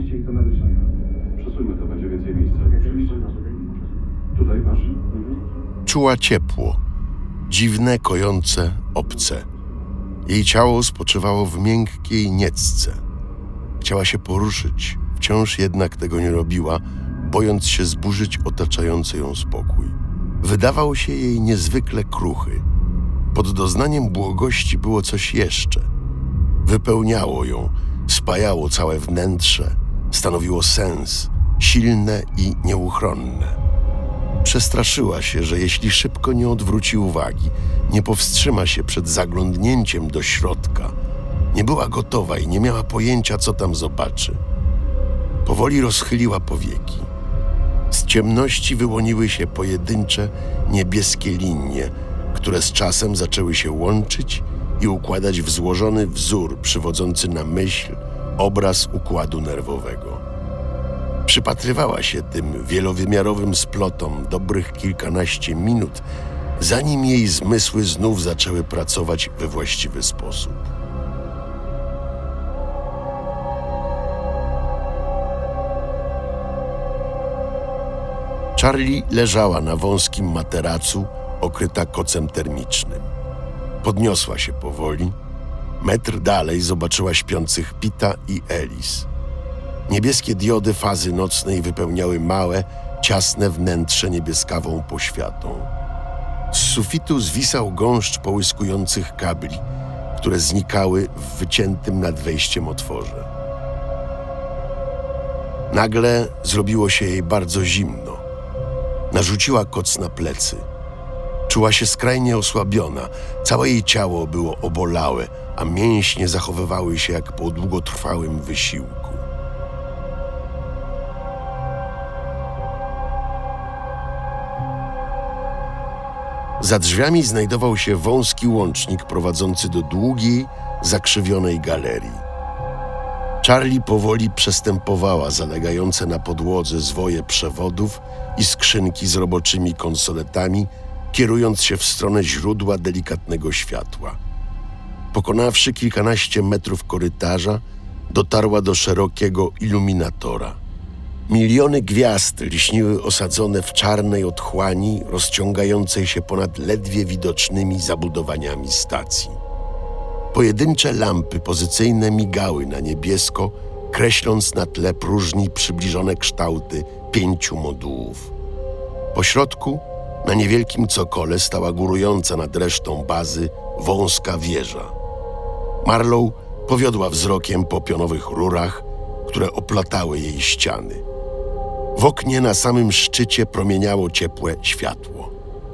Przenieście ich do medycznego. Przesuńmy to, będzie więcej miejsca. Tutaj masz? Czuła ciepło, dziwne, kojące, obce. Jej ciało spoczywało w miękkiej niecce. Chciała się poruszyć, wciąż jednak tego nie robiła, bojąc się zburzyć otaczający ją spokój. Wydawał się jej niezwykle kruchy. Pod doznaniem błogości było coś jeszcze. Wypełniało ją, spajało całe wnętrze, stanowiło sens, silne i nieuchronne. Przestraszyła się, że jeśli szybko nie odwróci uwagi, nie powstrzyma się przed zaglądnięciem do środka. Nie była gotowa i nie miała pojęcia, co tam zobaczy. Powoli rozchyliła powieki. Z ciemności wyłoniły się pojedyncze, niebieskie linie, które z czasem zaczęły się łączyć i układać w złożony wzór przywodzący na myśl obraz układu nerwowego. Przypatrywała się tym wielowymiarowym splotom dobrych kilkanaście minut, zanim jej zmysły znów zaczęły pracować we właściwy sposób. Charlie leżała na wąskim materacu, okryta kocem termicznym. Podniosła się powoli. Metr dalej zobaczyła śpiących Pita i Alice. Niebieskie diody fazy nocnej wypełniały małe, ciasne wnętrze niebieskawą poświatą. Z sufitu zwisał gąszcz połyskujących kabli, które znikały w wyciętym nad wejściem otworze. Nagle zrobiło się jej bardzo zimno. Narzuciła koc na plecy. Czuła się skrajnie osłabiona, całe jej ciało było obolałe, a mięśnie zachowywały się jak po długotrwałym wysiłku. Za drzwiami znajdował się wąski łącznik prowadzący do długiej, zakrzywionej galerii. Charlie powoli przestępowała zalegające na podłodze zwoje przewodów i skrzynki z roboczymi konsoletami, kierując się w stronę źródła delikatnego światła. Pokonawszy kilkanaście metrów korytarza, dotarła do szerokiego iluminatora. Miliony gwiazd lśniły osadzone w czarnej otchłani rozciągającej się ponad ledwie widocznymi zabudowaniami stacji. Pojedyncze lampy pozycyjne migały na niebiesko, kreśląc na tle próżni przybliżone kształty 5 modułów. Po środku, na niewielkim cokole, stała górująca nad resztą bazy wąska wieża. Marlow powiodła wzrokiem po pionowych rurach, które oplatały jej ściany. W oknie na samym szczycie promieniało ciepłe światło.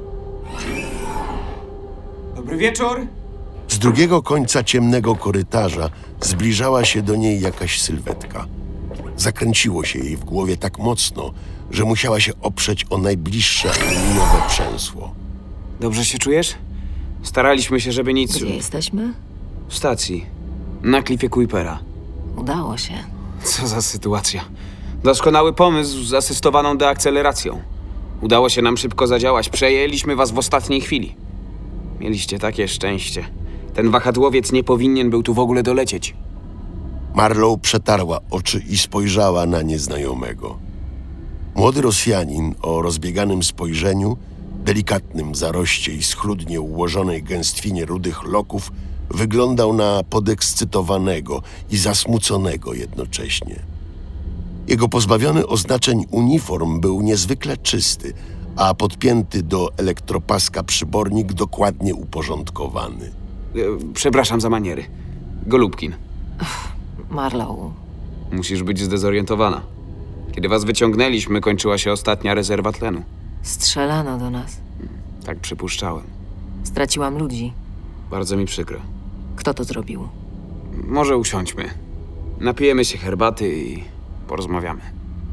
Dobry wieczór! Z drugiego końca ciemnego korytarza zbliżała się do niej jakaś sylwetka. Zakręciło się jej w głowie tak mocno, że musiała się oprzeć o najbliższe aluminiowe przęsło. Dobrze się czujesz? Staraliśmy się, żeby nic... Gdzie jesteśmy? W stacji. Na klifie Kuipera. Udało się. Co za sytuacja. Doskonały pomysł z asystowaną deakceleracją. Udało się nam szybko zadziałać. Przejęliśmy was w ostatniej chwili. Mieliście takie szczęście. Ten wahadłowiec nie powinien był tu w ogóle dolecieć. Marlow przetarła oczy i spojrzała na nieznajomego. Młody Rosjanin o rozbieganym spojrzeniu, delikatnym zaroście i schludnie ułożonej gęstwinie rudych loków wyglądał na podekscytowanego i zasmuconego jednocześnie. Jego pozbawiony oznaczeń uniform był niezwykle czysty, a podpięty do elektropaska przybornik dokładnie uporządkowany. Przepraszam za maniery. Golubkin. Marlow. Musisz być zdezorientowana. Kiedy was wyciągnęliśmy, kończyła się ostatnia rezerwa tlenu. Strzelano do nas. Tak przypuszczałem. Straciłam ludzi. Bardzo mi przykro. Kto to zrobił? Może usiądźmy. Napijemy się herbaty i porozmawiamy.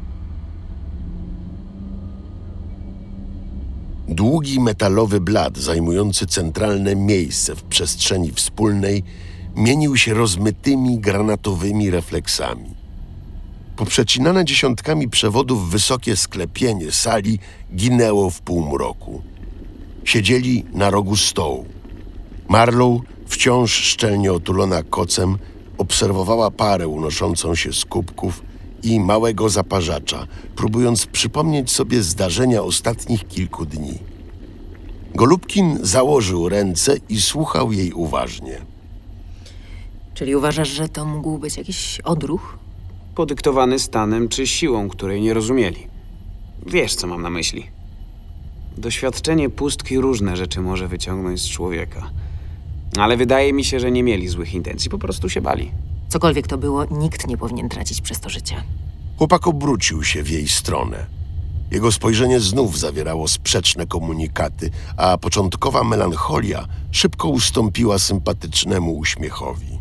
Długi metalowy blat zajmujący centralne miejsce w przestrzeni wspólnej mienił się rozmytymi granatowymi refleksami. Poprzecinane dziesiątkami przewodów wysokie sklepienie sali ginęło w półmroku. Siedzieli na rogu stołu. Marlow, wciąż szczelnie otulona kocem, obserwowała parę unoszącą się z kubków i małego zaparzacza, próbując przypomnieć sobie zdarzenia ostatnich kilku dni. Golubkin założył ręce i słuchał jej uważnie. Czyli uważasz, że to mógł być jakiś odruch? Podyktowany stanem czy siłą, której nie rozumieli. Wiesz, co mam na myśli. Doświadczenie pustki różne rzeczy może wyciągnąć z człowieka. Ale wydaje mi się, że nie mieli złych intencji, po prostu się bali. Cokolwiek to było, nikt nie powinien tracić przez to życia. Chłopak obrócił się w jej stronę. Jego spojrzenie znów zawierało sprzeczne komunikaty, a początkowa melancholia szybko ustąpiła sympatycznemu uśmiechowi.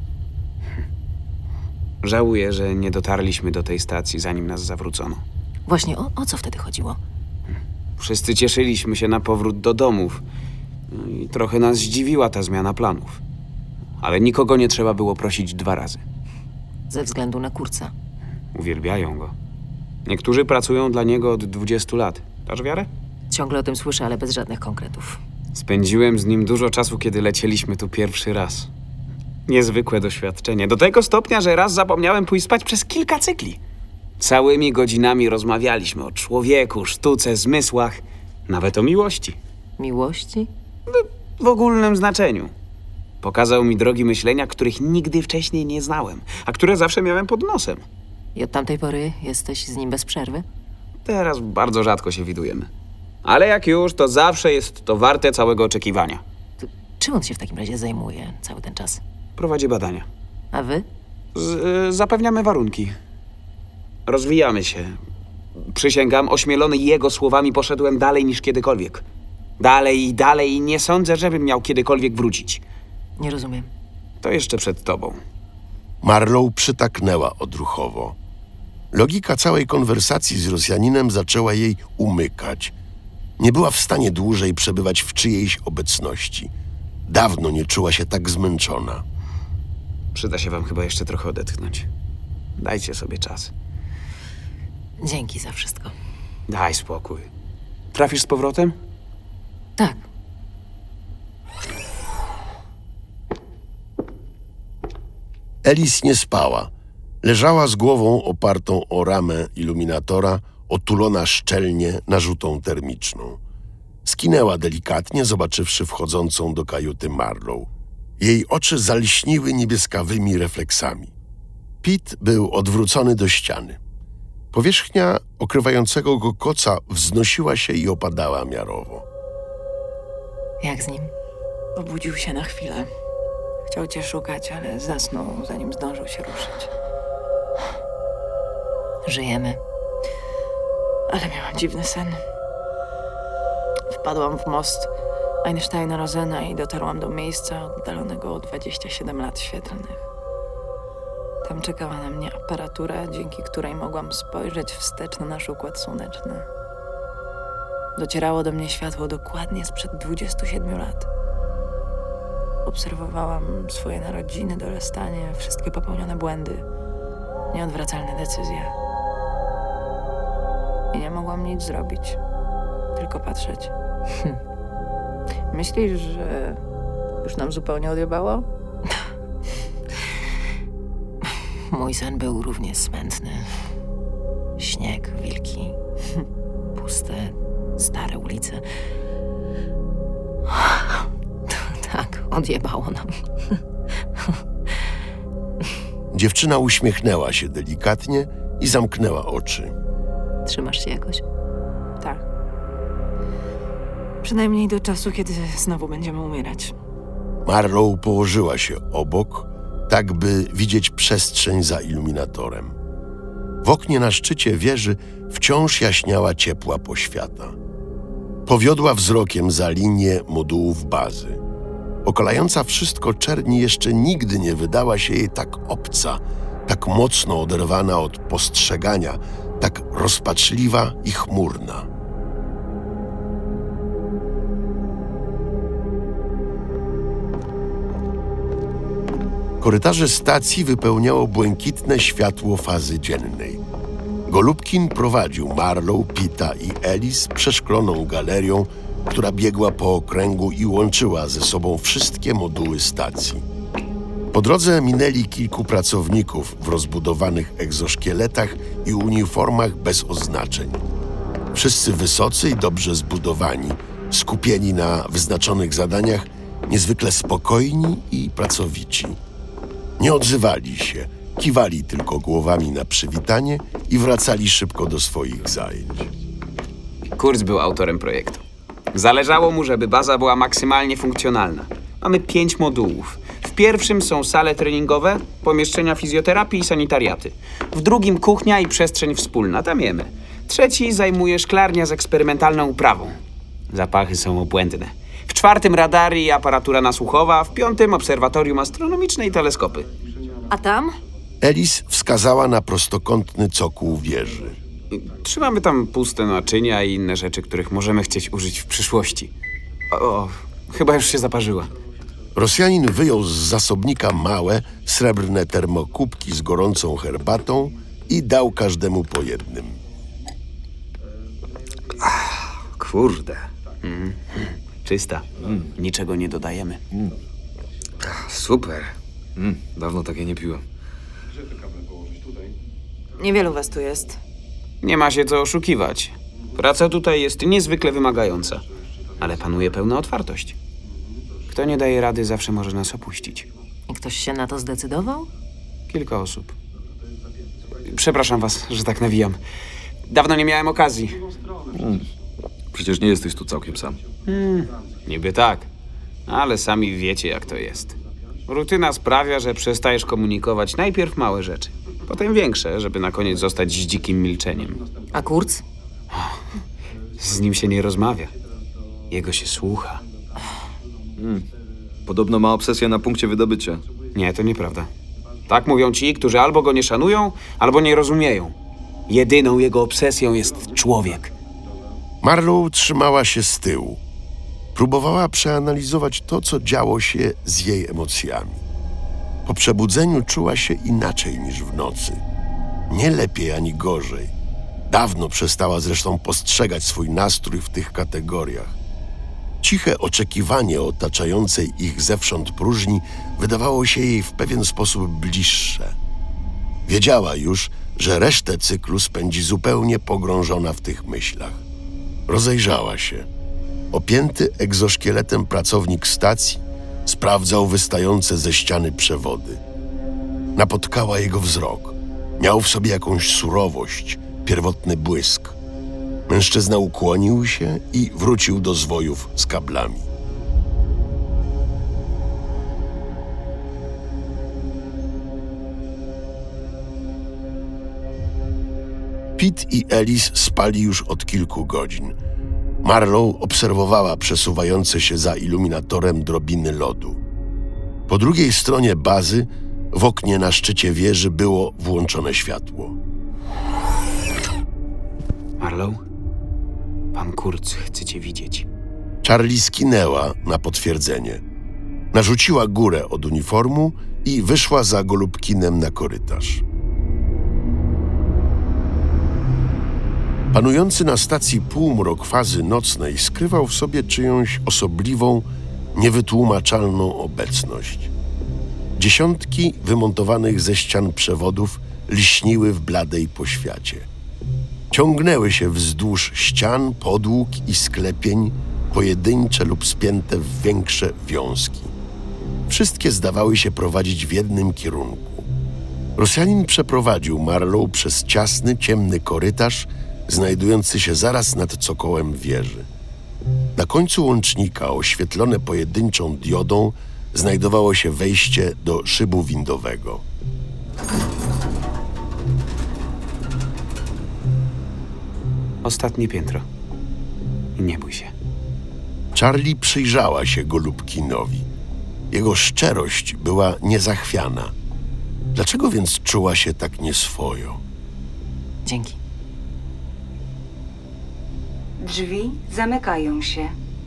Żałuję, że nie dotarliśmy do tej stacji, zanim nas zawrócono. Właśnie o co wtedy chodziło? Wszyscy cieszyliśmy się na powrót do domów. No i trochę nas zdziwiła ta zmiana planów. Ale nikogo nie trzeba było prosić 2 razy. Ze względu na Kurca. Uwielbiają go. Niektórzy pracują dla niego od 20 lat. Dasz wiarę? Ciągle o tym słyszę, ale bez żadnych konkretów. Spędziłem z nim dużo czasu, kiedy lecieliśmy tu pierwszy raz. Niezwykłe doświadczenie. Do tego stopnia, że raz zapomniałem pójść spać przez kilka cykli. Całymi godzinami rozmawialiśmy o człowieku, sztuce, zmysłach, nawet o miłości. Miłości? W ogólnym znaczeniu. Pokazał mi drogi myślenia, których nigdy wcześniej nie znałem, a które zawsze miałem pod nosem. I od tamtej pory jesteś z nim bez przerwy? Teraz bardzo rzadko się widujemy. Ale jak już, to zawsze jest to warte całego oczekiwania. Czym on się w takim razie zajmuje cały ten czas? Prowadzi badania. A wy? Zapewniamy warunki. Rozwijamy się. Przysięgam, ośmielony jego słowami poszedłem dalej niż kiedykolwiek. Dalej i dalej i nie sądzę, żebym miał kiedykolwiek wrócić. Nie rozumiem. To jeszcze przed tobą. Marlow przytaknęła odruchowo. Logika całej konwersacji z Rosjaninem zaczęła jej umykać. Nie była w stanie dłużej przebywać w czyjejś obecności. Dawno nie czuła się tak zmęczona. Przyda się wam chyba jeszcze trochę odetchnąć. Dajcie sobie czas. Dzięki za wszystko. Daj spokój. Trafisz z powrotem? Tak. Alice nie spała. Leżała z głową opartą o ramę iluminatora, otulona szczelnie narzutą termiczną. Skinęła delikatnie, zobaczywszy wchodzącą do kajuty Marlow. Jej oczy zalśniły niebieskawymi refleksami. Pete był odwrócony do ściany. Powierzchnia okrywającego go koca wznosiła się i opadała miarowo. Jak z nim? Obudził się na chwilę. Chciał cię szukać, ale zasnął, zanim zdążył się ruszyć. Żyjemy. Ale miałam dziwny sen. Wpadłam w most Einsteina-Rosena i dotarłam do miejsca oddalonego o 27 lat świetlnych. Tam czekała na mnie aparatura, dzięki której mogłam spojrzeć wstecz na nasz układ słoneczny. Docierało do mnie światło dokładnie sprzed 27 lat. Obserwowałam swoje narodziny, dorastanie, wszystkie popełnione błędy, nieodwracalne decyzje. I nie mogłam nic zrobić, tylko patrzeć. Myślisz, że już nam zupełnie odjebało? Mój sen był równie smętny. Śnieg, wilki, puste, stare ulice. Tak, odjebało nam. Dziewczyna uśmiechnęła się delikatnie i zamknęła oczy. Trzymasz się jakoś? Tak. Przynajmniej do czasu, kiedy znowu będziemy umierać. Marlow położyła się obok, tak by widzieć przestrzeń za iluminatorem. W oknie na szczycie wieży wciąż jaśniała ciepła poświata. Powiodła wzrokiem za linię modułów bazy. Okalająca wszystko czerni jeszcze nigdy nie wydała się jej tak obca, tak mocno oderwana od postrzegania, tak rozpaczliwa i chmurna. Korytarze stacji wypełniało błękitne światło fazy dziennej. Golubkin prowadził Marlow, Pita i Alice przeszkloną galerią, która biegła po okręgu i łączyła ze sobą wszystkie moduły stacji. Po drodze minęli kilku pracowników w rozbudowanych egzoszkieletach i uniformach bez oznaczeń. Wszyscy wysocy i dobrze zbudowani, skupieni na wyznaczonych zadaniach, niezwykle spokojni i pracowici. Nie odzywali się, kiwali tylko głowami na przywitanie i wracali szybko do swoich zajęć. Kurz był autorem projektu. Zależało mu, żeby baza była maksymalnie funkcjonalna. Mamy 5 modułów. W pierwszym są sale treningowe, pomieszczenia fizjoterapii i sanitariaty. W drugim kuchnia i przestrzeń wspólna, tam jemy. Trzeci zajmuje szklarnia z eksperymentalną uprawą. Zapachy są obłędne. W czwartym radary i aparatura nasłuchowa, w piątym obserwatorium astronomiczne i teleskopy. A tam? Elis wskazała na prostokątny cokół wieży. Trzymamy tam puste naczynia i inne rzeczy, których możemy chcieć użyć w przyszłości. O, chyba już się zaparzyła. Rosjanin wyjął z zasobnika małe, srebrne termokubki z gorącą herbatą i dał każdemu po jednym. Kurde. Czysta. Niczego nie dodajemy. Super. Dawno takie nie piłem. Niewielu was tu jest. Nie ma się co oszukiwać. Praca tutaj jest niezwykle wymagająca, ale panuje pełna otwartość. Kto nie daje rady, zawsze może nas opuścić. I ktoś się na to zdecydował? Kilka osób. Przepraszam was, że tak nawijam. Dawno nie miałem okazji. Przecież nie jesteś tu całkiem sam. Niby tak, ale sami wiecie, jak to jest. Rutyna sprawia, że przestajesz komunikować najpierw małe rzeczy, potem większe, żeby na koniec zostać z dzikim milczeniem. A Kurz? Z nim się nie rozmawia. Jego się słucha. Podobno ma obsesję na punkcie wydobycia. Nie, to nieprawda. Tak mówią ci, którzy albo go nie szanują, albo nie rozumieją. Jedyną jego obsesją jest człowiek. Marlow trzymała się z tyłu. Próbowała przeanalizować to, co działo się z jej emocjami. Po przebudzeniu czuła się inaczej niż w nocy. Nie lepiej ani gorzej. Dawno przestała zresztą postrzegać swój nastrój w tych kategoriach. Ciche oczekiwanie otaczającej ich zewsząd próżni wydawało się jej w pewien sposób bliższe. Wiedziała już, że resztę cyklu spędzi zupełnie pogrążona w tych myślach. Rozejrzała się. Opięty egzoszkieletem pracownik stacji sprawdzał wystające ze ściany przewody. Napotkała jego wzrok. Miał w sobie jakąś surowość, pierwotny błysk. Mężczyzna ukłonił się i wrócił do zwojów z kablami. Pete i Elis spali już od kilku godzin. Marlow obserwowała przesuwające się za iluminatorem drobiny lodu. Po drugiej stronie bazy, w oknie na szczycie wieży, było włączone światło. Marlow? Pan Kurz chce cię widzieć. Charlie skinęła na potwierdzenie. Narzuciła górę od uniformu i wyszła za Golubkinem na korytarz. Panujący na stacji półmrok fazy nocnej skrywał w sobie czyjąś osobliwą, niewytłumaczalną obecność. Dziesiątki wymontowanych ze ścian przewodów lśniły w bladej poświacie. Ciągnęły się wzdłuż ścian, podłóg i sklepień, pojedyncze lub spięte w większe wiązki. Wszystkie zdawały się prowadzić w jednym kierunku. Rosjanin przeprowadził Marlow przez ciasny, ciemny korytarz, znajdujący się zaraz nad cokołem wieży. Na końcu łącznika, oświetlone pojedynczą diodą, znajdowało się wejście do szybu windowego. Ostatnie piętro. I nie bój się. Charlie przyjrzała się Golubkinowi. Jego szczerość była niezachwiana. Dlaczego więc czuła się tak nieswojo? Dzięki. Drzwi zamykają się.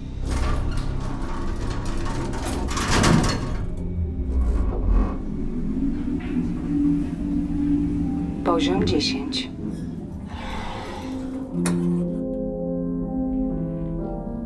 Poziom 10.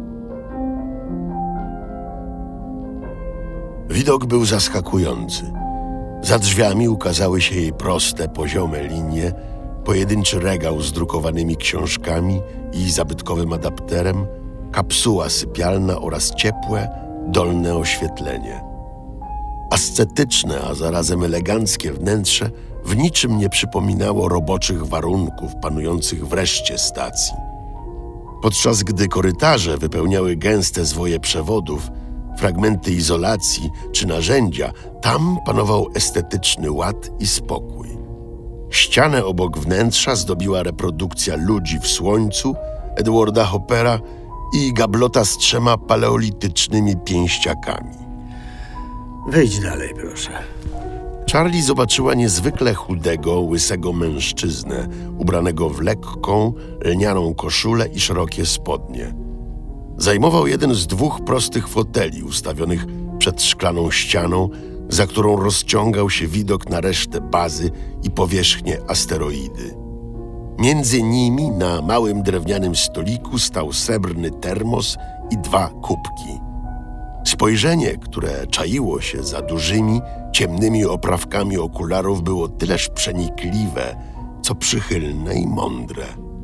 Widok był zaskakujący. Za drzwiami ukazały się jej proste, poziome linie, pojedynczy regał z drukowanymi książkami i zabytkowym adapterem, kapsuła sypialna oraz ciepłe, dolne oświetlenie. Ascetyczne, a zarazem eleganckie wnętrze w niczym nie przypominało roboczych warunków panujących wreszcie stacji. Podczas gdy korytarze wypełniały gęste zwoje przewodów, fragmenty izolacji czy narzędzia, tam panował estetyczny ład i spokój. Ścianę obok wnętrza zdobiła reprodukcja ludzi w słońcu Edwarda Hoppera i gablota z 3 paleolitycznymi pięściakami. Wejdź dalej, proszę. Charlie zobaczyła niezwykle chudego, łysego mężczyznę, ubranego w lekką, lnianą koszulę i szerokie spodnie. Zajmował jeden z 2 prostych foteli ustawionych przed szklaną ścianą, za którą rozciągał się widok na resztę bazy i powierzchnię asteroidy. Między nimi na małym drewnianym stoliku stał srebrny termos i 2 kubki. Spojrzenie, które czaiło się za dużymi, ciemnymi oprawkami okularów, było tyleż przenikliwe, co przychylne i mądre.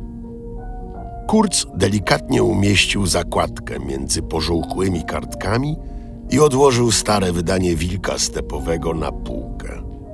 Kurz delikatnie umieścił zakładkę między pożółkłymi kartkami i odłożył stare wydanie Wilka Stepowego na półkę.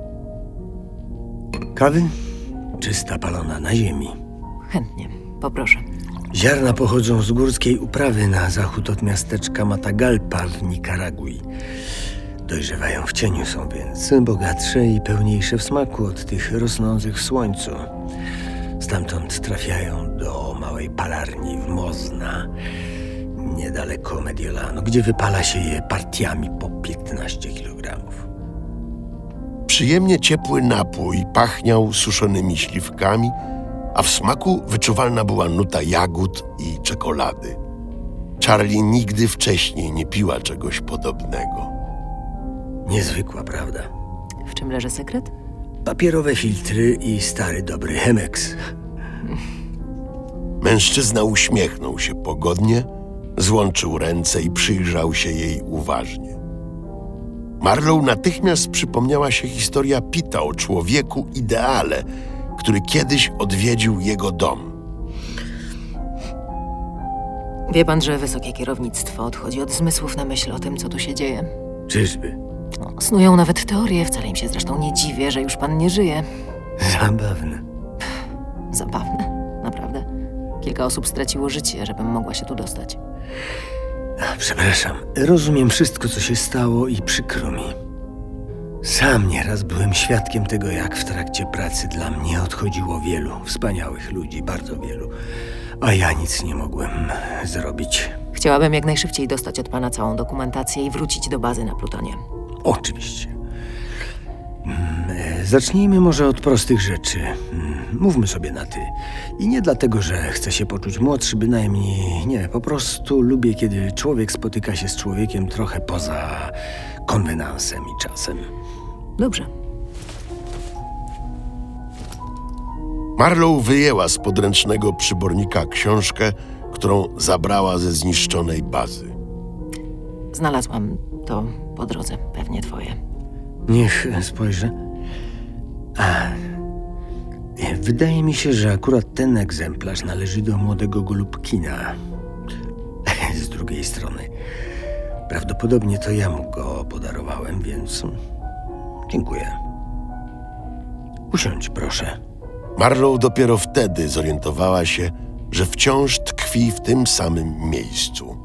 Kawy? Czysta palona na ziemi. Chętnie, poproszę. Ziarna pochodzą z górskiej uprawy na zachód od miasteczka Matagalpa w Nikaragui. Dojrzewają w cieniu, są więc bogatsze i pełniejsze w smaku od tych rosnących w słońcu. Stamtąd trafiają do małej palarni w Mozna, niedaleko Mediolanu, gdzie wypala się je partiami po 15 kilogramów. Przyjemnie ciepły napój pachniał suszonymi śliwkami, a w smaku wyczuwalna była nuta jagód i czekolady. Charlie nigdy wcześniej nie piła czegoś podobnego. Niezwykła, prawda? W czym leży sekret? Papierowe filtry i stary, dobry Chemex. Mężczyzna uśmiechnął się pogodnie, złączył ręce i przyjrzał się jej uważnie. Marlow natychmiast przypomniała się historia Pita o człowieku ideale, który kiedyś odwiedził jego dom. Wie pan, że wysokie kierownictwo odchodzi od zmysłów na myśl o tym, co tu się dzieje? Czyżby? Snują nawet teorie, wcale im się zresztą nie dziwię, że już pan nie żyje. Zabawne. Zabawne, naprawdę. Kilka osób straciło życie, żebym mogła się tu dostać. Przepraszam, rozumiem wszystko, co się stało i przykro mi. Sam nieraz byłem świadkiem tego, jak w trakcie pracy dla mnie odchodziło wielu wspaniałych ludzi, bardzo wielu, a ja nic nie mogłem zrobić. Chciałabym jak najszybciej dostać od pana całą dokumentację i wrócić do bazy na Plutonie. Oczywiście. Zacznijmy może od prostych rzeczy. Mówmy sobie na ty. I nie dlatego, że chcę się poczuć młodszy, bynajmniej nie. Po prostu lubię, kiedy człowiek spotyka się z człowiekiem trochę poza konwenansem i czasem. Dobrze. Marlow wyjęła z podręcznego przybornika książkę, którą zabrała ze zniszczonej bazy. Znalazłam to po drodze, pewnie twoje. Niech spojrzę. Wydaje mi się, że akurat ten egzemplarz należy do młodego Golubkina. Z drugiej strony, prawdopodobnie to ja mu go podarowałem, więc dziękuję. Usiądź, proszę. Marlow dopiero wtedy zorientowała się, że wciąż tkwi w tym samym miejscu.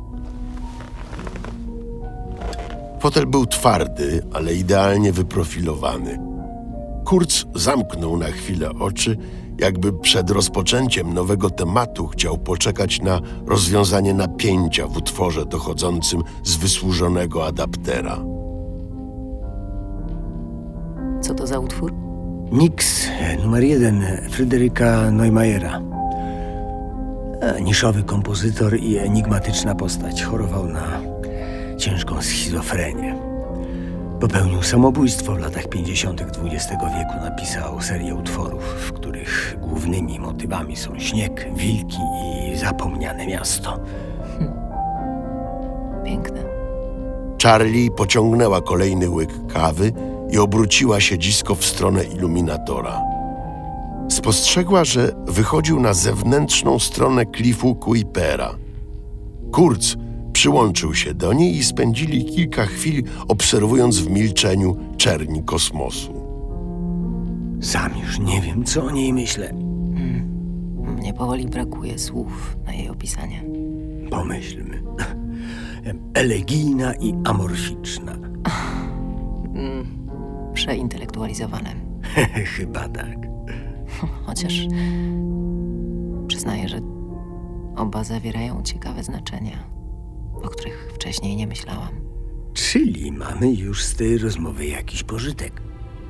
Fotel był twardy, ale idealnie wyprofilowany. Kurz zamknął na chwilę oczy, jakby przed rozpoczęciem nowego tematu chciał poczekać na rozwiązanie napięcia w utworze dochodzącym z wysłużonego adaptera. Co to za utwór? Mix numer 1 Fryderyka Neumeyera. Niszowy kompozytor i enigmatyczna postać. Chorował na ciężką schizofrenię. Popełnił samobójstwo w latach 50. XX wieku. Napisał serię utworów, w których głównymi motywami są śnieg, wilki i zapomniane miasto. Piękne. Charlie pociągnęła kolejny łyk kawy i obróciła siedzisko w stronę iluminatora. Spostrzegła, że wychodził na zewnętrzną stronę klifu Kuipera. Kurz przyłączył się do niej i spędzili kilka chwil, obserwując w milczeniu czerni kosmosu. Sam już nie wiem, co o niej myślę. Mnie powoli brakuje słów na jej opisanie. Pomyślmy. Elegijna i amorficzna. Przeintelektualizowane. Chyba tak. Chociaż przyznaję, że oba zawierają ciekawe znaczenia, o których wcześniej nie myślałam. Czyli mamy już z tej rozmowy jakiś pożytek.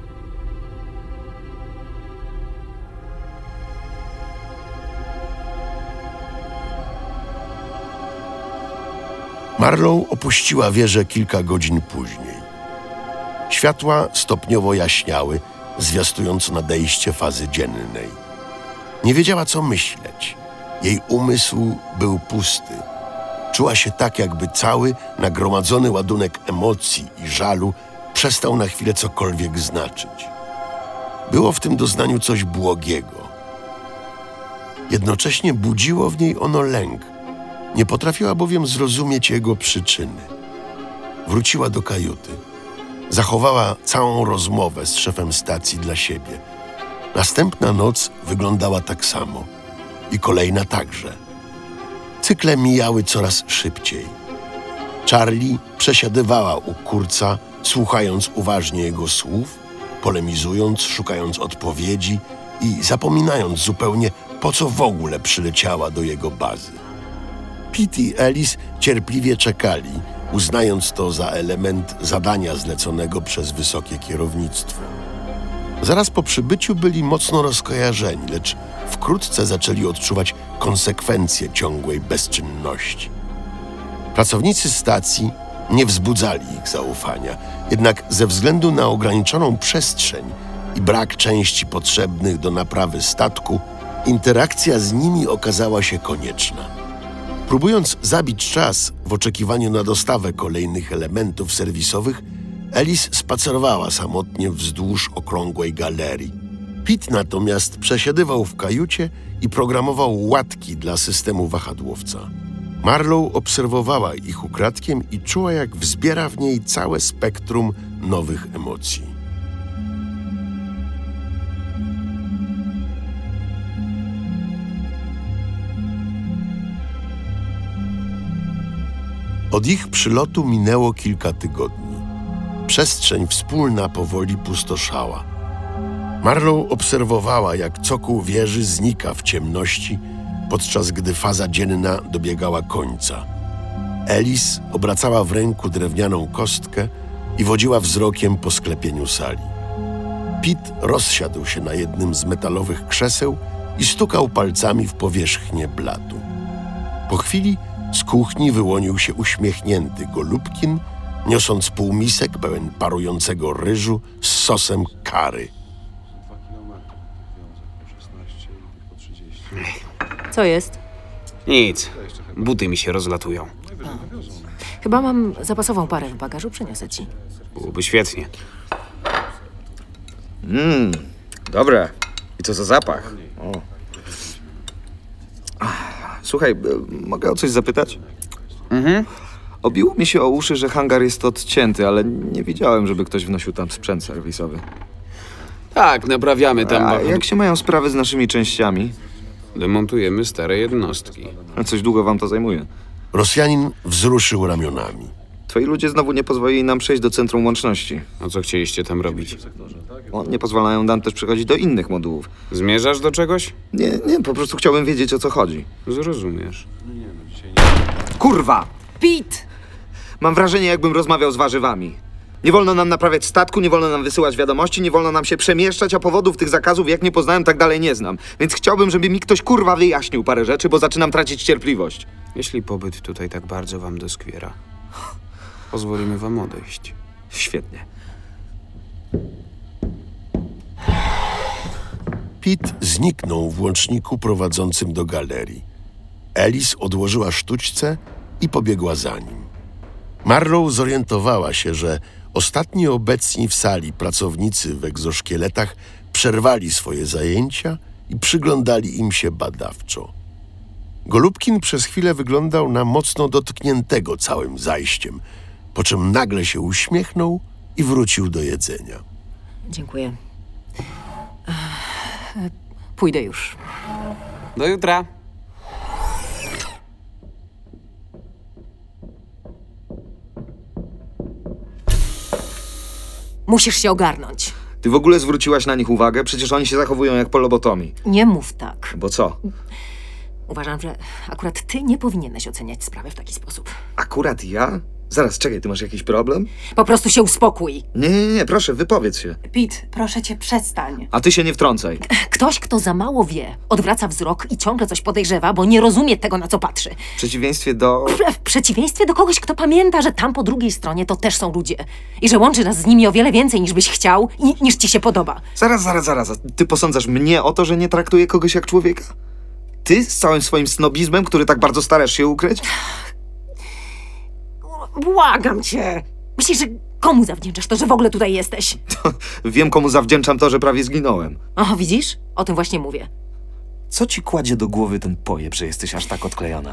Marlowe opuściła wieżę kilka godzin później. Światła stopniowo jaśniały, zwiastując nadejście fazy dziennej. Nie wiedziała, co myśleć. Jej umysł był pusty. Czuła się tak, jakby cały nagromadzony ładunek emocji i żalu przestał na chwilę cokolwiek znaczyć. Było w tym doznaniu coś błogiego. Jednocześnie budziło w niej ono lęk. Nie potrafiła bowiem zrozumieć jego przyczyny. Wróciła do kajuty. Zachowała całą rozmowę z szefem stacji dla siebie. Następna noc wyglądała tak samo. I kolejna także. Cykle mijały coraz szybciej. Charlie przesiadywała u Kurza, słuchając uważnie jego słów, polemizując, szukając odpowiedzi i zapominając zupełnie, po co w ogóle przyleciała do jego bazy. Pete i Alice cierpliwie czekali, uznając to za element zadania zleconego przez wysokie kierownictwo. Zaraz po przybyciu byli mocno rozkojarzeni, lecz wkrótce zaczęli odczuwać konsekwencje ciągłej bezczynności. Pracownicy stacji nie wzbudzali ich zaufania, jednak ze względu na ograniczoną przestrzeń i brak części potrzebnych do naprawy statku, interakcja z nimi okazała się konieczna. Próbując zabić czas w oczekiwaniu na dostawę kolejnych elementów serwisowych, Alice spacerowała samotnie wzdłuż okrągłej galerii. Pete natomiast przesiadywał w kajucie i programował łatki dla systemu wahadłowca. Marlowe obserwowała ich ukradkiem i czuła, jak wzbiera w niej całe spektrum nowych emocji. Od ich przylotu minęło kilka tygodni. Przestrzeń wspólna powoli pustoszała. Marlowe obserwowała, jak cokół wieży znika w ciemności, podczas gdy faza dzienna dobiegała końca. Alice obracała w ręku drewnianą kostkę i wodziła wzrokiem po sklepieniu sali. Pete rozsiadł się na jednym z metalowych krzeseł i stukał palcami w powierzchnię blatu. Po chwili z kuchni wyłonił się uśmiechnięty Golubkin, niosąc półmisek pełen parującego ryżu z sosem curry. 2 kilometry. Wiązek po 16 i po 30. Co jest? Nic. Buty mi się rozlatują. Chyba mam zapasową parę w bagażu, przyniosę ci. Byłoby świetnie. Dobre. I co za zapach? O. Słuchaj, mogę o coś zapytać? Obiło mi się o uszy, że hangar jest odcięty, ale nie widziałem, żeby ktoś wnosił tam sprzęt serwisowy. Tak, naprawiamy tam. A jak się mają sprawy z naszymi częściami? Demontujemy stare jednostki. A coś długo wam to zajmuje. Rosjanin wzruszył ramionami. Twoi ludzie znowu nie pozwolili nam przejść do centrum łączności. A co chcieliście tam robić? Nie pozwalają nam też przechodzić do innych modułów. Zmierzasz do czegoś? Nie, po prostu chciałbym wiedzieć, o co chodzi. Zrozumiesz. Kurwa! Pete! Mam wrażenie, jakbym rozmawiał z warzywami. Nie wolno nam naprawiać statku, nie wolno nam wysyłać wiadomości, nie wolno nam się przemieszczać, a powodów tych zakazów, jak nie poznałem, tak dalej nie znam. Więc chciałbym, żeby mi ktoś kurwa wyjaśnił parę rzeczy, bo zaczynam tracić cierpliwość. Jeśli pobyt tutaj tak bardzo wam doskwiera, pozwolimy wam odejść. Świetnie. Pete zniknął w łączniku prowadzącym do galerii. Alice odłożyła sztućce i pobiegła za nim. Marlowe zorientowała się, że ostatni obecni w sali pracownicy w egzoszkieletach przerwali swoje zajęcia i przyglądali im się badawczo. Golubkin przez chwilę wyglądał na mocno dotkniętego całym zajściem, po czym nagle się uśmiechnął i wrócił do jedzenia. Dziękuję. Pójdę już. Do jutra. Musisz się ogarnąć. Ty w ogóle zwróciłaś na nich uwagę? Przecież oni się zachowują jak po lobotomii. Nie mów tak. Bo co? Uważam, że akurat ty nie powinieneś oceniać sprawy w taki sposób. Akurat ja? Zaraz, czekaj, ty masz jakiś problem? Po prostu się uspokój. Nie, proszę, wypowiedz się. Pete, proszę cię, przestań. A ty się nie wtrącaj. Ktoś, kto za mało wie, odwraca wzrok i ciągle coś podejrzewa, bo nie rozumie tego, na co patrzy. W przeciwieństwie do... W przeciwieństwie do kogoś, kto pamięta, że tam po drugiej stronie to też są ludzie. I że łączy nas z nimi o wiele więcej, niż byś chciał i niż ci się podoba. Zaraz. Ty posądzasz mnie o to, że nie traktuję kogoś jak człowieka? Ty z całym swoim snobizmem, który tak bardzo starasz się ukryć? Błagam cię. Myślisz, że komu zawdzięczasz to, że w ogóle tutaj jesteś? Wiem, komu zawdzięczam to, że prawie zginąłem. O, widzisz? O tym właśnie mówię. Co ci kładzie do głowy ten pojeb, że jesteś aż tak odklejona?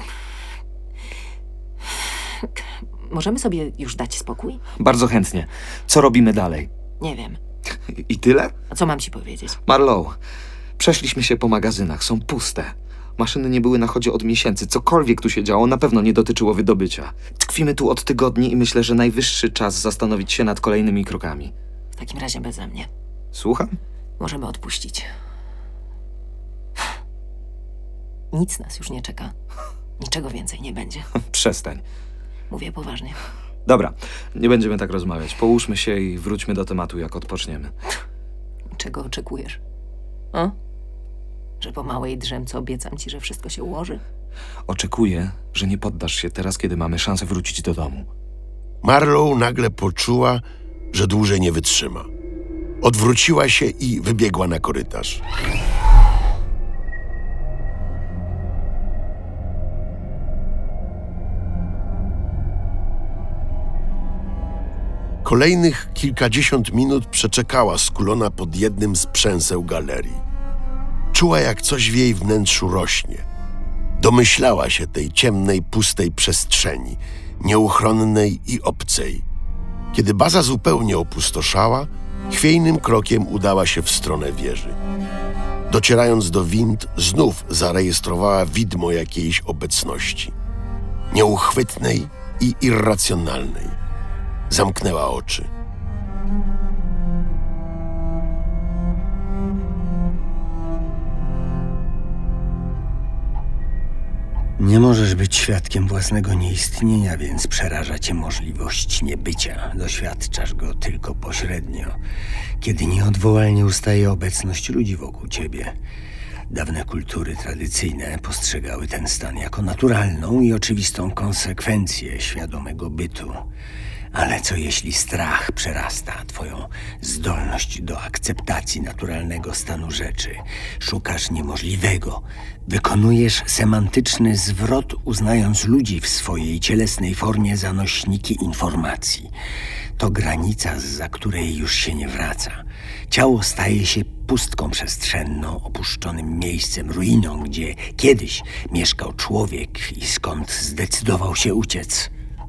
Możemy sobie już dać spokój? Bardzo chętnie. Co robimy dalej? Nie wiem. I tyle? A co mam ci powiedzieć? Marlowe, przeszliśmy się po magazynach, są puste. Maszyny nie były na chodzie od miesięcy. Cokolwiek tu się działo, na pewno nie dotyczyło wydobycia. Tkwimy tu od tygodni i myślę, że najwyższy czas zastanowić się nad kolejnymi krokami. W takim razie beze mnie. Słucham? Możemy odpuścić. Nic nas już nie czeka. Niczego więcej nie będzie. Przestań. Mówię poważnie. Dobra, nie będziemy tak rozmawiać. Połóżmy się i wróćmy do tematu, jak odpoczniemy. Czego oczekujesz? O? Że po małej drzemce obiecam ci, że wszystko się ułoży? Oczekuję, że nie poddasz się teraz, kiedy mamy szansę wrócić do domu. Marlowe nagle poczuła, że dłużej nie wytrzyma. Odwróciła się i wybiegła na korytarz. Kolejnych kilkadziesiąt minut przeczekała skulona pod jednym z przęseł galerii. Czuła, jak coś w jej wnętrzu rośnie. Domyślała się tej ciemnej, pustej przestrzeni, nieuchronnej i obcej. Kiedy baza zupełnie opustoszała, chwiejnym krokiem udała się w stronę wieży. Docierając do wind, znów zarejestrowała widmo jakiejś obecności. Nieuchwytnej i irracjonalnej. Zamknęła oczy. Nie możesz być świadkiem własnego nieistnienia, więc przeraża cię możliwość niebycia. Doświadczasz go tylko pośrednio, kiedy nieodwołalnie ustaje obecność ludzi wokół ciebie. Dawne kultury tradycyjne postrzegały ten stan jako naturalną i oczywistą konsekwencję świadomego bytu. Ale co jeśli strach przerasta twoją zdolność do akceptacji naturalnego stanu rzeczy? Szukasz niemożliwego. Wykonujesz semantyczny zwrot, uznając ludzi w swojej cielesnej formie za nośniki informacji. To granica, zza której już się nie wraca. Ciało staje się pustką przestrzenną, opuszczonym miejscem, ruiną, gdzie kiedyś mieszkał człowiek i skąd zdecydował się uciec.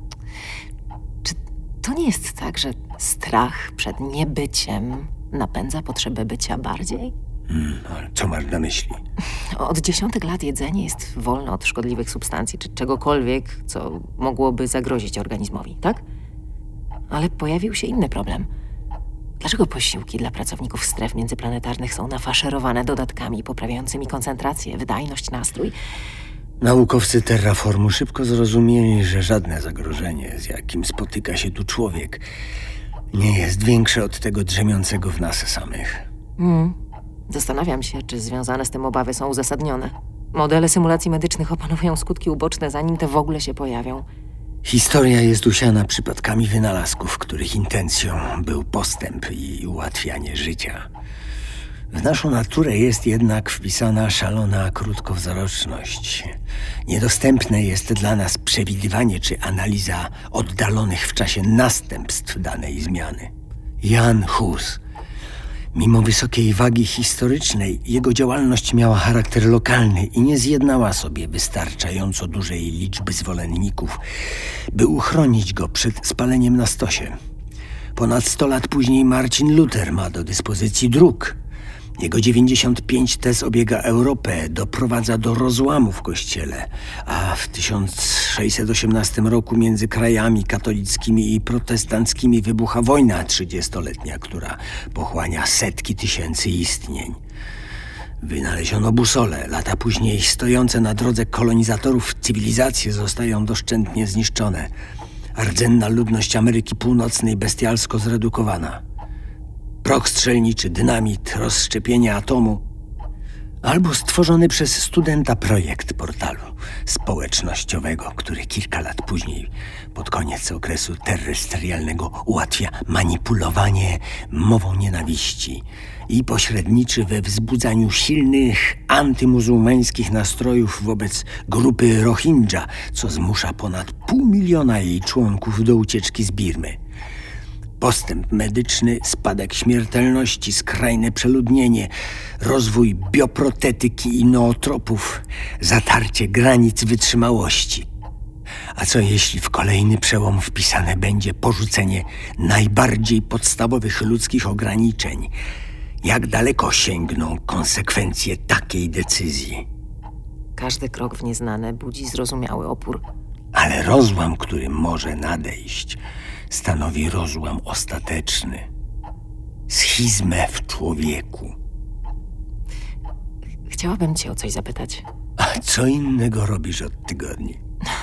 To nie jest tak, że strach przed niebyciem napędza potrzebę bycia bardziej? Ale co masz na myśli? Od dziesiątek lat jedzenie jest wolne od szkodliwych substancji czy czegokolwiek, co mogłoby zagrozić organizmowi, tak? Ale pojawił się inny problem. Dlaczego posiłki dla pracowników stref międzyplanetarnych są nafaszerowane dodatkami poprawiającymi koncentrację, wydajność, nastrój? Naukowcy Terraformu szybko zrozumieli, że żadne zagrożenie, z jakim spotyka się tu człowiek, nie jest większe od tego drzemiącego w nas samych. Zastanawiam się, czy związane z tym obawy są uzasadnione. Modele symulacji medycznych opanowują skutki uboczne, zanim te w ogóle się pojawią. Historia jest usiana przypadkami wynalazków, których intencją był postęp i ułatwianie życia. W naszą naturę jest jednak wpisana szalona krótkowzroczność. Niedostępne jest dla nas przewidywanie czy analiza oddalonych w czasie następstw danej zmiany. Jan Hus. Mimo wysokiej wagi historycznej, jego działalność miała charakter lokalny i nie zjednała sobie wystarczająco dużej liczby zwolenników, by uchronić go przed spaleniem na stosie. Ponad 100 lat później Marcin Luther ma do dyspozycji druk. Jego 95 tez obiega Europę, doprowadza do rozłamu w kościele, a w 1618 roku między krajami katolickimi i protestanckimi wybucha wojna 30-letnia, która pochłania setki tysięcy istnień. Wynaleziono busole. Lata później stojące na drodze kolonizatorów cywilizacje zostają doszczętnie zniszczone. Rdzenna ludność Ameryki Północnej bestialsko zredukowana. Proch strzelniczy, dynamit, rozszczepienie atomu, albo stworzony przez studenta projekt portalu społecznościowego, który kilka lat później, pod koniec okresu terrestrialnego, ułatwia manipulowanie mową nienawiści i pośredniczy we wzbudzaniu silnych antymuzułmańskich nastrojów wobec grupy Rohingya, co zmusza ponad 500 000 jej członków do ucieczki z Birmy. Postęp medyczny, spadek śmiertelności, skrajne przeludnienie, rozwój bioprotetyki i nootropów, zatarcie granic wytrzymałości. A co jeśli w kolejny przełom wpisane będzie porzucenie najbardziej podstawowych ludzkich ograniczeń? Jak daleko sięgną konsekwencje takiej decyzji? Każdy krok w nieznane budzi zrozumiały opór. Ale rozłam, który może nadejść, stanowi rozłam ostateczny. Schizmę w człowieku. Chciałabym cię o coś zapytać. A co innego robisz od tygodni?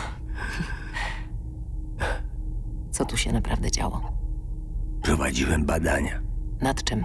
Co tu się naprawdę działo? Prowadziłem badania. Nad czym?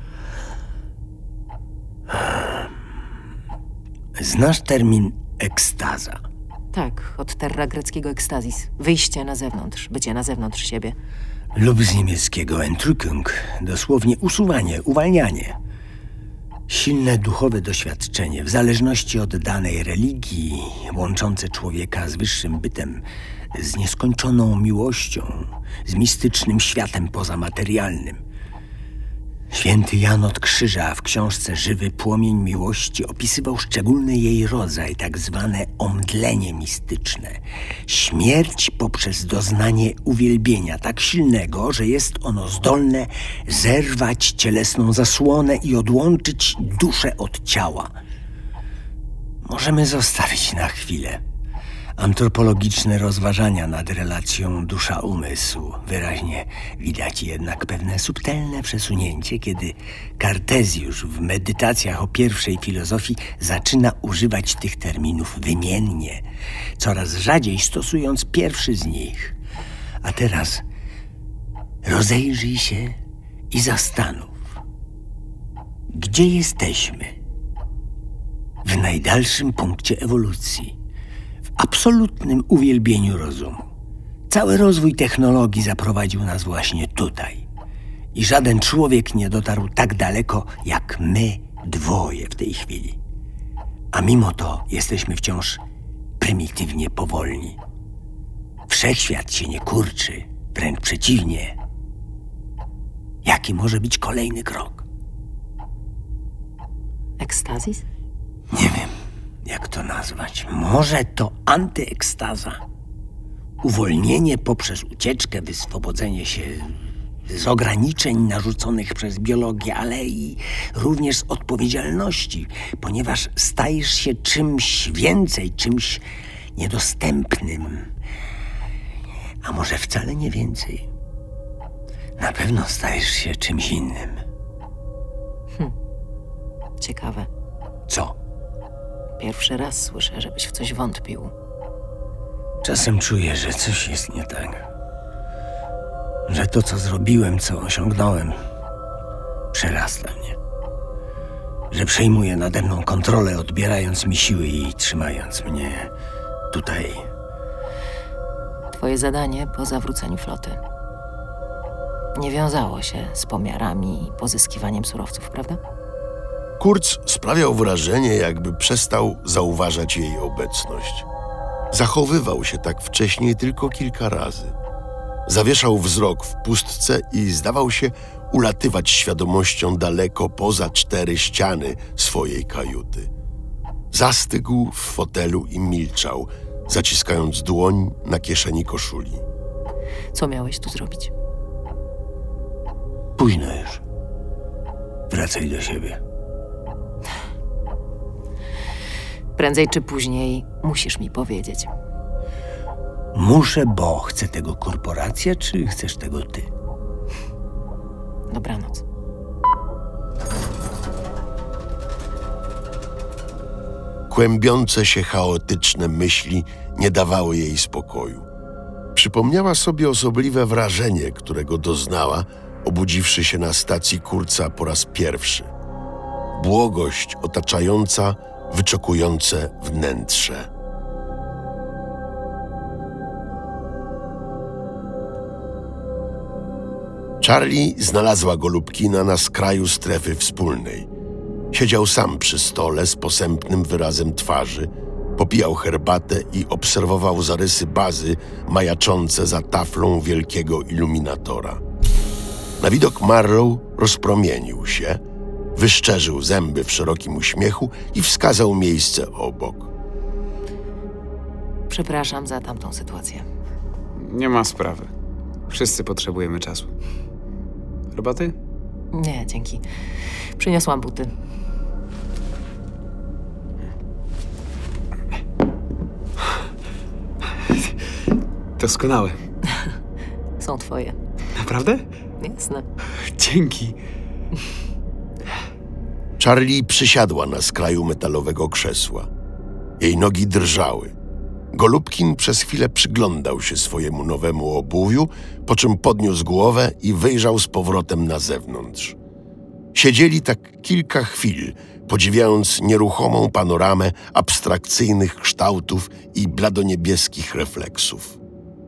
Znasz termin ekstaza? Tak, od terra greckiego ekstazis. Wyjście na zewnątrz, bycie na zewnątrz siebie. Lub z niemieckiego Entrückung, dosłownie usuwanie, uwalnianie. Silne duchowe doświadczenie, w zależności od danej religii, łączące człowieka z wyższym bytem, z nieskończoną miłością, z mistycznym światem pozamaterialnym. Święty Jan od Krzyża w książce Żywy płomień miłości opisywał szczególny jej rodzaj, tak zwane omdlenie mistyczne. Śmierć poprzez doznanie uwielbienia tak silnego, że jest ono zdolne zerwać cielesną zasłonę i odłączyć duszę od ciała. Możemy zostawić na chwilę antropologiczne rozważania nad relacją dusza-umysł. Wyraźnie widać jednak pewne subtelne przesunięcie, kiedy Kartezjusz w medytacjach o pierwszej filozofii zaczyna używać tych terminów wymiennie, coraz rzadziej stosując pierwszy z nich. A teraz rozejrzyj się i zastanów, gdzie jesteśmy w najdalszym punkcie ewolucji. Absolutnym uwielbieniu rozumu. Cały rozwój technologii zaprowadził nas właśnie tutaj. I żaden człowiek nie dotarł tak daleko, jak my dwoje w tej chwili. A mimo to jesteśmy wciąż prymitywnie powolni. Wszechświat się nie kurczy, wręcz przeciwnie. Jaki może być kolejny krok? Ekstazis? Nie wiem. Jak to nazwać? Może to antyekstaza? Uwolnienie poprzez ucieczkę, wyswobodzenie się z ograniczeń narzuconych przez biologię, ale i również z odpowiedzialności, ponieważ stajesz się czymś więcej, czymś niedostępnym. A może wcale nie więcej? Na pewno stajesz się czymś innym. Ciekawe. Co? Pierwszy raz słyszę, żebyś w coś wątpił. Czasem czuję, że coś jest nie tak. Że to, co zrobiłem, co osiągnąłem, przerasta mnie. Że przejmuje nade mną kontrolę, odbierając mi siły i trzymając mnie tutaj. Twoje zadanie po zawróceniu floty nie wiązało się z pomiarami i pozyskiwaniem surowców, prawda? Kurz sprawiał wrażenie, jakby przestał zauważać jej obecność. Zachowywał się tak wcześniej tylko kilka razy. Zawieszał wzrok w pustce i zdawał się ulatywać świadomością daleko poza 4 ściany swojej kajuty. Zastygł w fotelu i milczał, zaciskając dłoń na kieszeni koszuli. Co miałeś tu zrobić? Późno już. Wracaj do siebie. Prędzej czy później musisz mi powiedzieć. Muszę, bo chce tego korporacja, czy chcesz tego ty? Dobranoc. Kłębiące się chaotyczne myśli nie dawały jej spokoju. Przypomniała sobie osobliwe wrażenie, którego doznała, obudziwszy się na stacji Kurza po raz pierwszy. Błogość otaczająca wyczekujące wnętrze. Charlie znalazła Golubkina na skraju strefy wspólnej. Siedział sam przy stole z posępnym wyrazem twarzy, popijał herbatę i obserwował zarysy bazy majaczące za taflą wielkiego iluminatora. Na widok Marlowe rozpromienił się, wyszczerzył zęby w szerokim uśmiechu i wskazał miejsce obok. Przepraszam za tamtą sytuację. Nie ma sprawy. Wszyscy potrzebujemy czasu. Herbaty? Nie, dzięki. Przyniosłam buty. Doskonałe. Są twoje. Naprawdę? Jasne. Dzięki. Charlie przysiadła na skraju metalowego krzesła. Jej nogi drżały. Golubkin przez chwilę przyglądał się swojemu nowemu obuwiu, po czym podniósł głowę i wyjrzał z powrotem na zewnątrz. Siedzieli tak kilka chwil, podziwiając nieruchomą panoramę abstrakcyjnych kształtów i bladoniebieskich refleksów.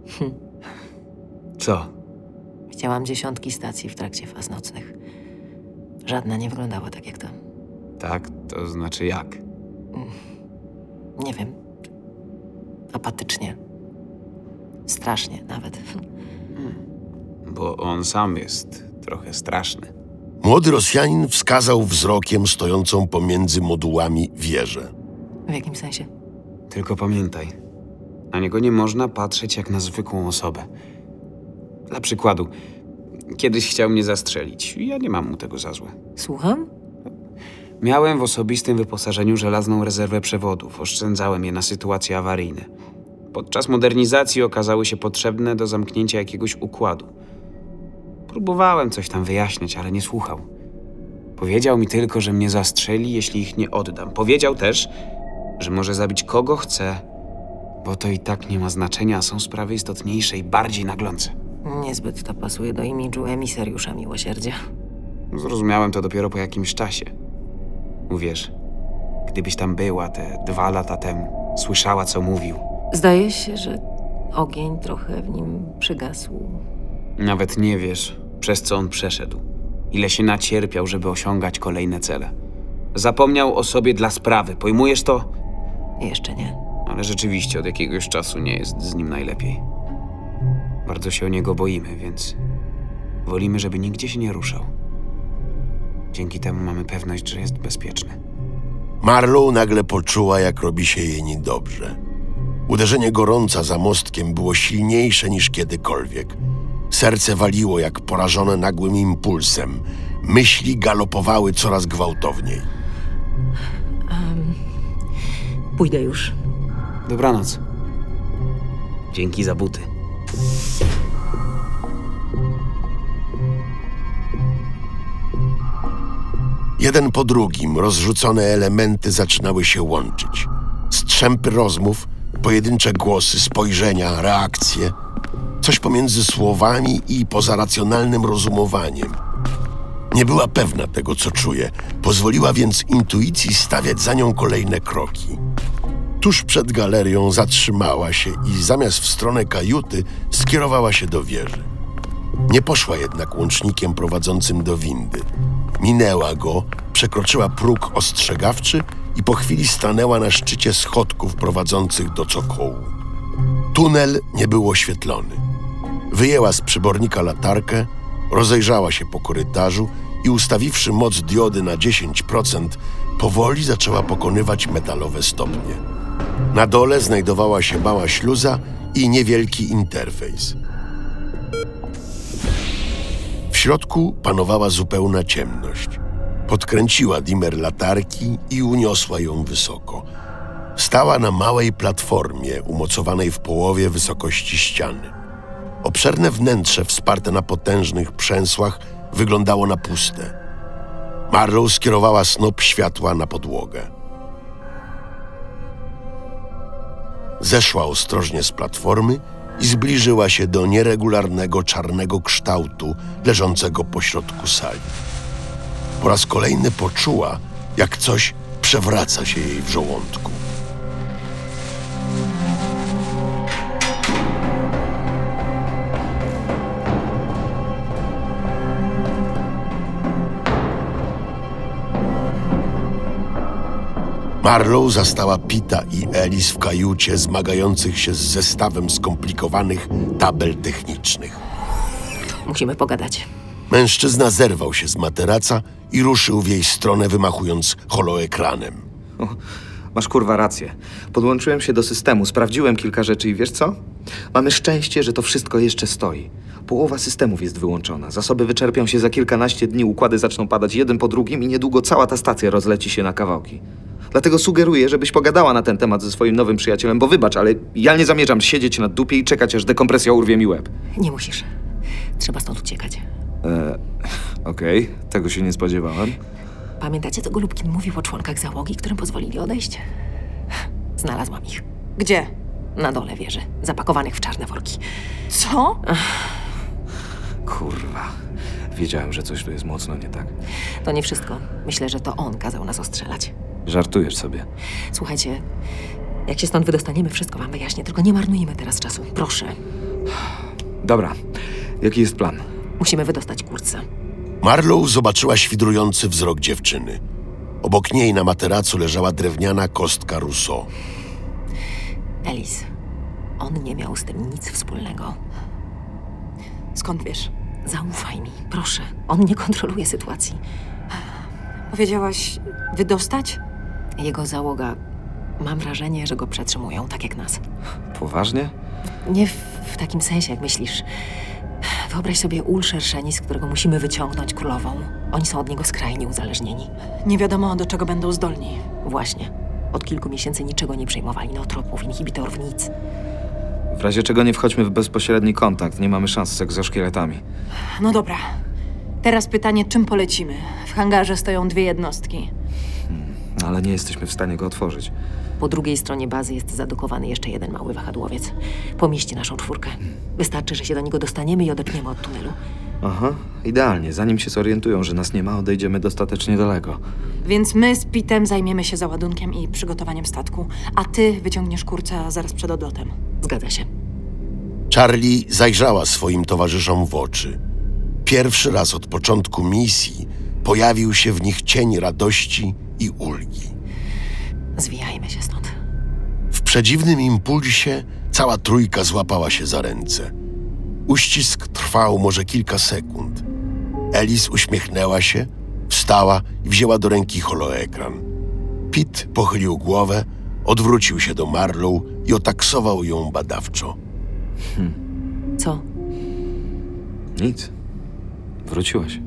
Co? Widziałam dziesiątki stacji w trakcie faz nocnych. Żadna nie wyglądała tak jak ta. Tak? To znaczy jak? Nie wiem. Apatycznie. Strasznie nawet. Bo on sam jest trochę straszny. Młody Rosjanin wskazał wzrokiem stojącą pomiędzy modułami wieżę. W jakim sensie? Tylko pamiętaj, na niego nie można patrzeć jak na zwykłą osobę. Dla przykładu, kiedyś chciał mnie zastrzelić. Ja nie mam mu tego za złe. Słucham? Miałem w osobistym wyposażeniu żelazną rezerwę przewodów. Oszczędzałem je na sytuacje awaryjne. Podczas modernizacji okazały się potrzebne do zamknięcia jakiegoś układu. Próbowałem coś tam wyjaśniać, ale nie słuchał. Powiedział mi tylko, że mnie zastrzeli, jeśli ich nie oddam. Powiedział też, że może zabić kogo chce, bo to i tak nie ma znaczenia, a są sprawy istotniejsze i bardziej naglące. Niezbyt to pasuje do imidżu emisariusza miłosierdzia. Zrozumiałem to dopiero po jakimś czasie. Uwierz, gdybyś tam była te 2 lata temu, słyszała, co mówił. Zdaje się, że ogień trochę w nim przygasł. Nawet nie wiesz, przez co on przeszedł. Ile się nacierpiał, żeby osiągać kolejne cele. Zapomniał o sobie dla sprawy, pojmujesz to? Jeszcze nie. Ale rzeczywiście od jakiegoś czasu nie jest z nim najlepiej. Bardzo się o niego boimy, więc wolimy, żeby nigdzie się nie ruszał. Dzięki temu mamy pewność, że jest bezpieczny. Marlowe nagle poczuła, jak robi się jej niedobrze. Uderzenie gorąca za mostkiem było silniejsze niż kiedykolwiek. Serce waliło jak porażone nagłym impulsem. Myśli galopowały coraz gwałtowniej. Pójdę już. Dobranoc. Dzięki za buty. Jeden po drugim rozrzucone elementy zaczynały się łączyć. Strzępy rozmów, pojedyncze głosy, spojrzenia, reakcje. Coś pomiędzy słowami i pozaracjonalnym rozumowaniem. Nie była pewna tego, co czuje. Pozwoliła więc intuicji stawiać za nią kolejne kroki. Tuż przed galerią zatrzymała się i zamiast w stronę kajuty skierowała się do wieży. Nie poszła jednak łącznikiem prowadzącym do windy. Minęła go, przekroczyła próg ostrzegawczy i po chwili stanęła na szczycie schodków prowadzących do cokołu. Tunel nie był oświetlony. Wyjęła z przybornika latarkę, rozejrzała się po korytarzu i ustawiwszy moc diody na 10%, powoli zaczęła pokonywać metalowe stopnie. Na dole znajdowała się mała śluza i niewielki interfejs. W środku panowała zupełna ciemność. Podkręciła dimer latarki i uniosła ją wysoko. Stała na małej platformie umocowanej w połowie wysokości ściany. Obszerne wnętrze wsparte na potężnych przęsłach wyglądało na puste. Marlow skierowała snop światła na podłogę. Zeszła ostrożnie z platformy i zbliżyła się do nieregularnego czarnego kształtu leżącego pośrodku sali. Po raz kolejny poczuła, jak coś przewraca się jej w żołądku. Marlow zastała Pita i Alice w kajucie zmagających się z zestawem skomplikowanych tabel technicznych. Musimy pogadać. Mężczyzna zerwał się z materaca i ruszył w jej stronę, wymachując holoekranem. O, masz kurwa rację. Podłączyłem się do systemu, sprawdziłem kilka rzeczy i wiesz co? Mamy szczęście, że to wszystko jeszcze stoi. Połowa systemów jest wyłączona. Zasoby wyczerpią się za kilkanaście dni, układy zaczną padać jeden po drugim i niedługo cała ta stacja rozleci się na kawałki. Dlatego sugeruję, żebyś pogadała na ten temat ze swoim nowym przyjacielem, bo wybacz, ale ja nie zamierzam siedzieć na dupie i czekać, aż dekompresja urwie mi łeb. Nie musisz. Trzeba stąd uciekać. Okej, tego się nie spodziewałem. Pamiętacie, co Golubkin mówił o członkach załogi, którym pozwolili odejść? Znalazłam ich. Gdzie? Na dole wieży, zapakowanych w czarne worki. Co? Kurwa. Wiedziałem, że coś tu jest mocno nie tak. To nie wszystko. Myślę, że to on kazał nas ostrzelać. Żartujesz sobie. Słuchajcie, jak się stąd wydostaniemy, wszystko wam wyjaśnię, tylko nie marnujmy teraz czasu. Proszę. Dobra, jaki jest plan? Musimy wydostać Kurtza. Marlow zobaczyła świdrujący wzrok dziewczyny. Obok niej na materacu leżała drewniana kostka Rousseau. Alice, on nie miał z tym nic wspólnego. Skąd wiesz? Zaufaj mi, proszę. On nie kontroluje sytuacji. Powiedziałaś wydostać? Jego załoga... Mam wrażenie, że go przetrzymują, tak jak nas. Poważnie? Nie w takim sensie, jak myślisz. Wyobraź sobie ul Szerszeni, z którego musimy wyciągnąć królową. Oni są od niego skrajnie uzależnieni. Nie wiadomo, do czego będą zdolni. Właśnie. Od kilku miesięcy niczego nie przyjmowali. Neotropów, inhibitorów, nic. W razie czego nie wchodźmy w bezpośredni kontakt. Nie mamy szans z egzoszkieletami. No dobra. Teraz pytanie, czym polecimy? W hangarze stoją 2 jednostki. Ale nie jesteśmy w stanie go otworzyć. Po drugiej stronie bazy jest zadokowany jeszcze jeden mały wahadłowiec. Pomieści naszą 4. Wystarczy, że się do niego dostaniemy i odepniemy od tunelu. Aha, idealnie. Zanim się zorientują, że nas nie ma, odejdziemy dostatecznie daleko. Więc my z Pitem zajmiemy się załadunkiem i przygotowaniem statku, a ty wyciągniesz Kurtza zaraz przed odlotem. Zgadza się. Charlie zajrzała swoim towarzyszom w oczy. Pierwszy raz od początku misji pojawił się w nich cień radości i ulgi. Zwijajmy się stąd. W przedziwnym impulsie cała trójka złapała się za ręce. Uścisk trwał może kilka sekund. Alice uśmiechnęła się, wstała i wzięła do ręki holoekran. Pete pochylił głowę, odwrócił się do Marlow i otaksował ją badawczo. Co? Nic. Wróciłaś.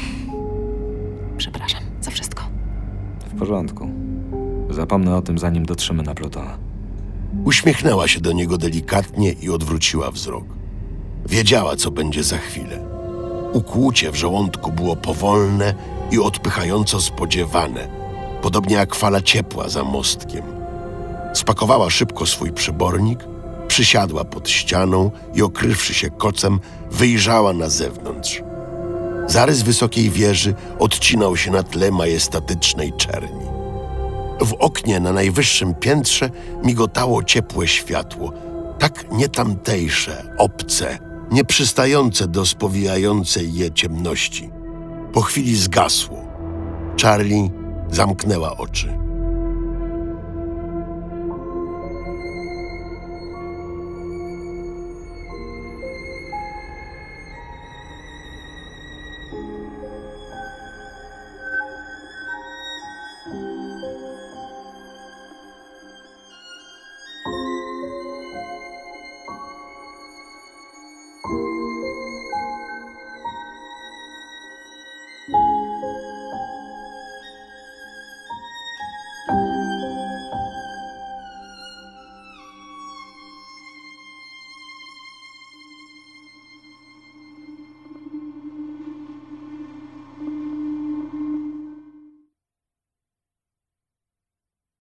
Przepraszam za wszystko. W porządku. Zapomnę o tym, zanim dotrzemy na Plutona. Uśmiechnęła się do niego delikatnie i odwróciła wzrok. Wiedziała, co będzie za chwilę. Ukłucie w żołądku było powolne i odpychająco spodziewane, podobnie jak fala ciepła za mostkiem. Spakowała szybko swój przybornik, przysiadła pod ścianą i okrywszy się kocem, wyjrzała na zewnątrz. Zarys wysokiej wieży odcinał się na tle majestatycznej czerni. W oknie na najwyższym piętrze migotało ciepłe światło, tak nietamtejsze, obce, nieprzystające do spowijającej je ciemności. Po chwili zgasło. Charlie zamknęła oczy.